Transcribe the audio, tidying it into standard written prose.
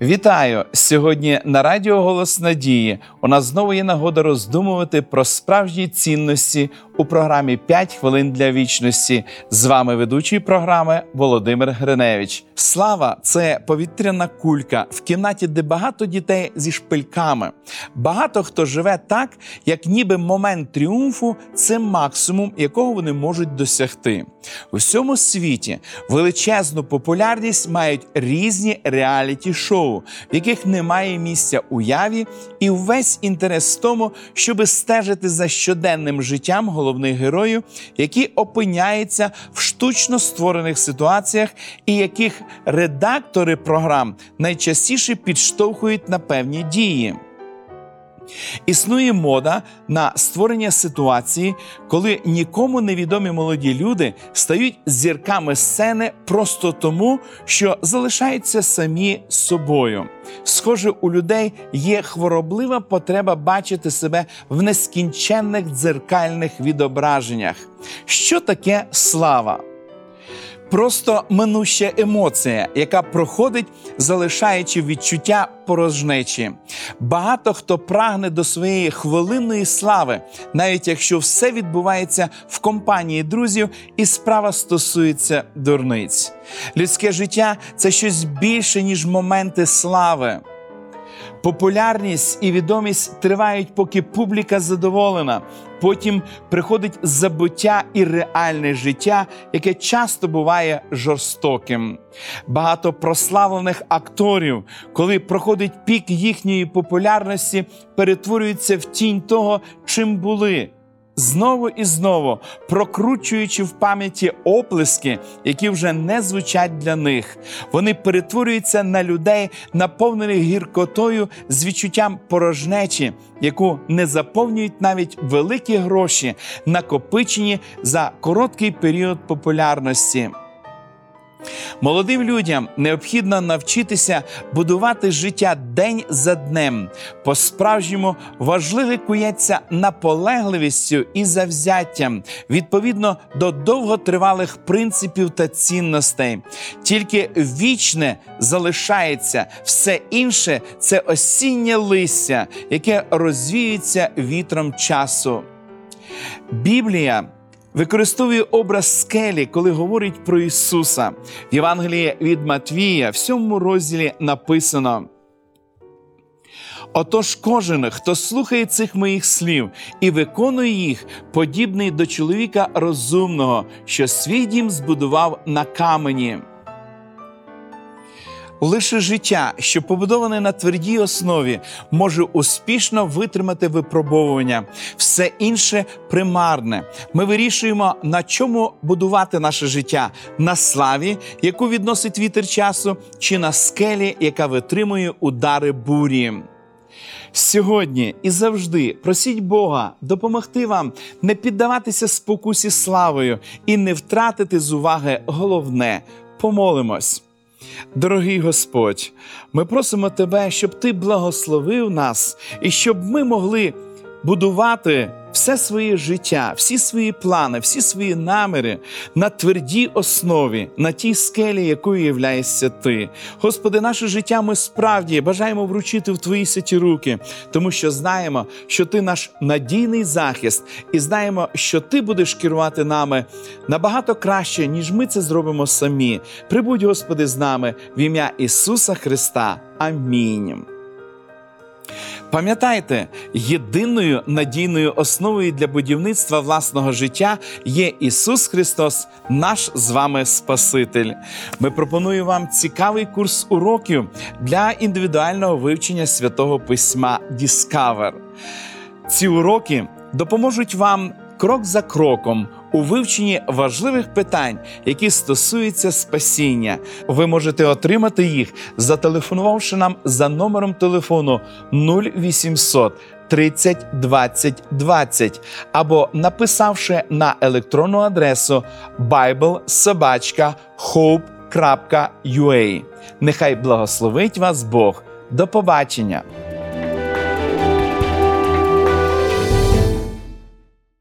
Вітаю! Сьогодні на радіо «Голос надії» у нас знову є нагода роздумувати про справжні цінності у програмі «5 хвилин для вічності». З вами ведучий програми Володимир Гриневич. Слава – це повітряна кулька в кімнаті, де багато дітей зі шпильками. Багато хто живе так, як ніби момент тріумфу – це максимум, якого вони можуть досягти. У всьому світі величезну популярність мають різні реаліті-шоу, в яких немає місця уяві, і увесь інтерес в тому, щоби стежити за щоденним життям головних героїв, які опиняються в штучно створених ситуаціях і яких редактори програм найчастіше підштовхують на певні дії. Існує мода на створення ситуації, коли нікому невідомі молоді люди стають зірками сцени просто тому, що залишаються самі собою. Схоже, у людей є хвороблива потреба бачити себе в нескінченних дзеркальних відображеннях. Що таке слава? Просто минуща емоція, яка проходить, залишаючи відчуття порожнечі. Багато хто прагне до своєї хвилинної слави, навіть якщо все відбувається в компанії друзів і справа стосується дурниць. Людське життя – це щось більше, ніж моменти слави. Популярність і відомість тривають, поки публіка задоволена. Потім приходить забуття і реальне життя, яке часто буває жорстоким. Багато прославлених акторів, коли проходить пік їхньої популярності, перетворюються в тінь того, чим були. Знову і знову, прокручуючи в пам'яті оплески, які вже не звучать для них. Вони перетворюються на людей, наповнених гіркотою з відчуттям порожнечі, яку не заповнюють навіть великі гроші, накопичені за короткий період популярності. Молодим людям необхідно навчитися будувати життя день за днем. По-справжньому важливе кується наполегливістю і завзяттям, відповідно до довготривалих принципів та цінностей. Тільки вічне залишається, все інше – це осіннє листя, яке розвіюється вітром часу. Біблія використовує образ скелі, коли говорить про Ісуса. В Євангелії від Матвія, в 7 розділі написано: «Отож кожен, хто слухає цих моїх слів і виконує їх, подібний до чоловіка розумного, що свій дім збудував на камені». Лише життя, що побудоване на твердій основі, може успішно витримати випробовування. Все інше примарне. Ми вирішуємо, на чому будувати наше життя – на славі, яку відносить вітер часу, чи на скелі, яка витримує удари бурі. Сьогодні і завжди просіть Бога допомогти вам не піддаватися спокусі славою і не втратити з уваги головне. Помолимось. Дорогий Господь, ми просимо Тебе, щоб Ти благословив нас і щоб ми могли будувати все своє життя, всі свої плани, всі свої наміри на твердій основі, на тій скелі, якою являєшся Ти. Господи, наше життя ми справді бажаємо вручити в Твої святі руки, тому що знаємо, що Ти наш надійний захист, і знаємо, що Ти будеш керувати нами набагато краще, ніж ми це зробимо самі. Прибудь, Господи, з нами в ім'я Ісуса Христа. Амінь. Пам'ятайте, єдиною надійною основою для будівництва власного життя є Ісус Христос, наш з вами Спаситель. Ми пропонуємо вам цікавий курс уроків для індивідуального вивчення Святого Письма Discover. Ці уроки допоможуть вам крок за кроком у вивченні важливих питань, які стосуються спасіння. Ви можете отримати їх, зателефонувавши нам за номером телефону 0800 30 20 20 або написавши на електронну адресу bible@hope.ua. Нехай благословить вас Бог. До побачення!